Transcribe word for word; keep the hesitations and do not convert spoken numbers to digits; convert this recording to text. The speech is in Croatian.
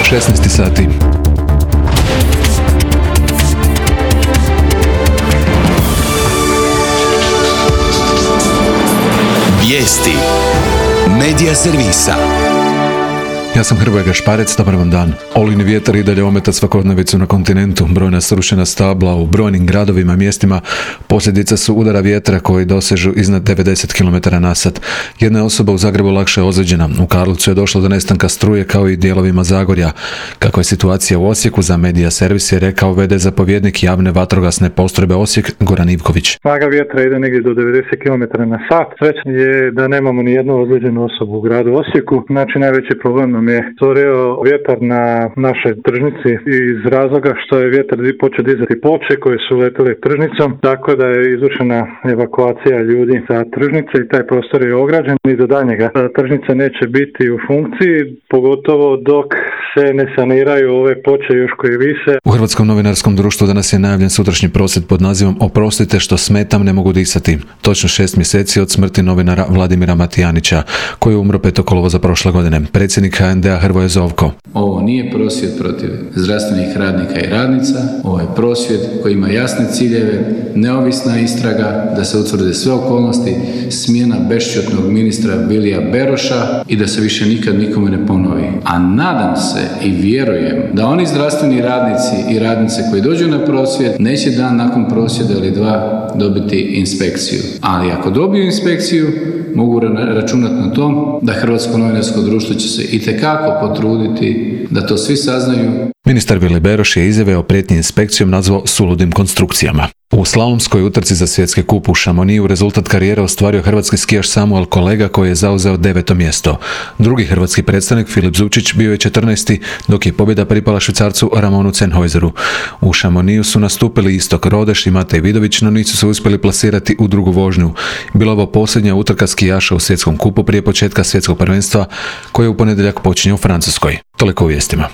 šesnaest sati. Vijesti Medija servisa. Ja sam Hrvoje Gašparec, dobar vam dan. Olujni vjetar i dalje ometa svakodnevicu na kontinentu. Brojna srušena stabla u brojnim gradovima i mjestima posljedica su udara vjetra koji dosežu iznad devedeset kilometara na sat. Jedna je osoba u Zagrebu lakše ozlijeđena. U Karlovcu je došlo do nestanka struje kao i dijelovima Zagorja. Kakva je situacija u Osijeku, za Medija servis je rekao v d zapovjednik javne vatrogasne postrojbe Osijek Goran Ivković. Snaga vjetra ide negdje do devedeset kilometara na sat. Srećan je da nemamo ni jednu ozlijeđenu osobu u gradu Osijeku. Znači najveći problem nam je stvorio vjetar na našoj tržnici iz razloga što je vjetar počeo dizati ploče koje su letele tržnicom, tako da je izvršena evakuacija ljudi sa tržnice i taj prostor je ograđen i do daljnjega. Tržnica neće biti u funkciji, pogotovo dok se ne saniraju ove ploče još koje vise. U Hrvatskom novinarskom društvu danas je najavljen sutrašnji prosvjed pod nazivom Oprostite što smetam, ne mogu disati. Točno šest mjeseci od smrti novinara Vladimira Matijanića, koji je umro petog kolovoza prošle godine. Predsjednik ha en de a Hrvoje Zovko. Ovo nije prosvjed protiv zdravstvenih radnika i radnica, ovo je prosvjed koji ima jasne ciljeve, neovisna istraga, da se utvrde sve okolnosti, smjena bešćutnog ministra Vilija Beroša i da se više nikad nikome ne ponovi. A nadam se i vjerujem da oni zdravstveni radnici i radnice koji dođu na prosvjed neće dan nakon prosvjeda ili dva dobiti inspekciju. Ali ako dobiju inspekciju, mogu računati na to da Hrvatsko novinarsko društvo će se itekako potruditi da to svi saznaju. Ministar Vili Beroš je izjave o prijetnji inspekcijom nazvao suludim konstrukcijama. U slalomskoj utrci za svjetski kup u Šamoniju rezultat karijere ostvario hrvatski skijaš Samuel Kolega koji je zauzeo deveto mjesto. Drugi hrvatski predstavnik Filip Zučić bio je četrnaesti, dok je pobjeda pripala Švicarcu Ramonu Zenhojzeru. U Šamoniju su nastupili Istok Rodeš i Matej Vidović, no nisu se uspjeli plasirati u drugu vožnju. Bila ovo posljednja utrka skijaša u svjetskom kupu prije početka svjetskog prvenstva koje u ponedjeljak počinje u Francuskoj. Toliko u vijestima.